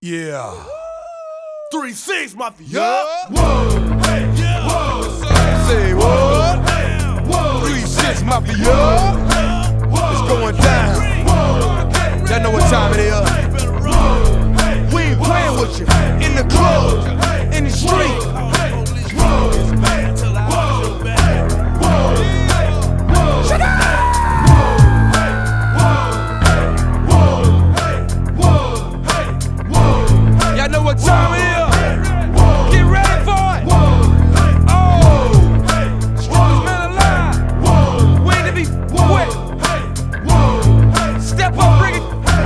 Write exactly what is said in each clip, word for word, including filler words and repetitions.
Yeah. three six Mafia. Yeah. Whoa. Hey. Yeah. Whoa. Say what? Whoa. three six Mafia. It's going down. Y'all know what time it is. We ain't playing with you. In the club, in the street. Shut up! Y'all know what time it is. Get ready for it. Oh, strongest man alive. Waiting to be wet. Step up, bring it.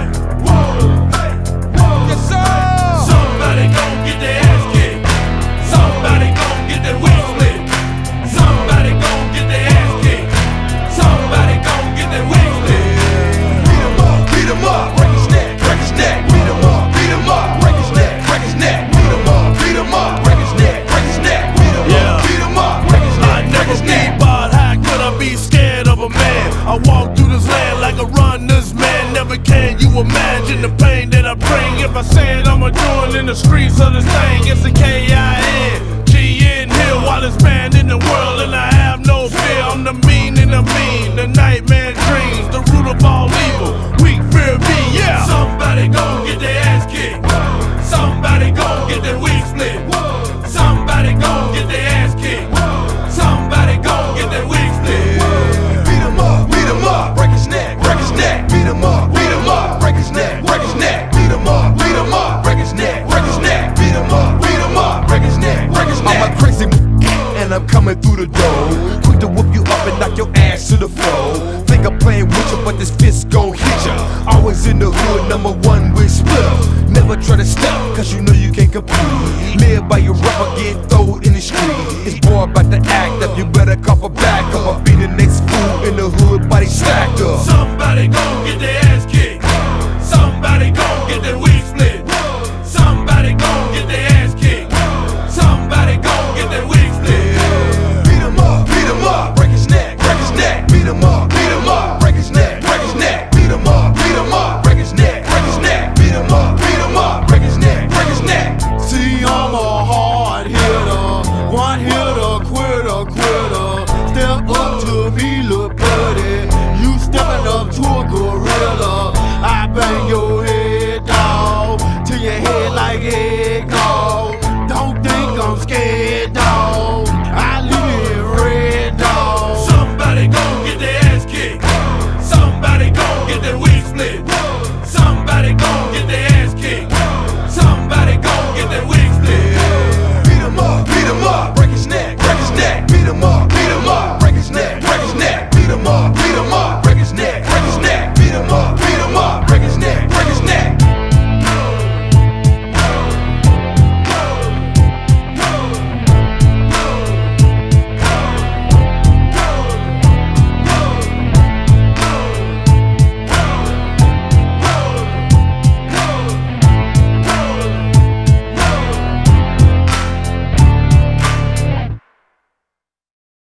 Yes, sir. Somebody gon' get their ass kicked. Somebody gon' get their wig split. Somebody gon' get their ass kicked. Somebody gon' get their wig split. Beat 'em up, beat 'em up, break his neck, break his neck. Beat 'em up, beat 'em up, break his neck, break his neck. Beat 'em up, beat 'em up, break his neck, break his neck. Beat 'em Yeah. up, beat 'em up, break his I neck, break never his be neck. bought. How could I be scared of a man? I walk through this land like a runner's man. Never can you imagine the pain that I bring. If I say it, I'ma do it in the streets of this thing. It's a K I N G N Hill, wildest man in the world, and I have no fear. I'm the mean and the mean, the nightmare dreams, the root of all evil. Weak fear me, yeah. Somebody gon' get their ass kicked. Somebody gon' get their wig split. Somebody gon' get their ass kicked. Somebody gon' get their wig split. Beat 'em up, beat 'em up, break his neck, break his neck. Beat 'em up, beat 'em up, break his neck, break his neck. Beat 'em up, beat 'em up, break his neck, break his neck. Beat 'em up, beat 'em up, break his neck, break his neck. I'm a crazy and I'm coming through the door, quick to whoop you up and knock your ass to the floor. Think I'm playing with you, but this fist gon' hit ya. Always in the hood, number one with splitter. Never try to stop, cause you know you can't compete. Live by your rubber, get thrown in the street. It's boy about to act up, you better cop a back up. I'll be the next fool in the hood, body stacked up. Somebody gon' get their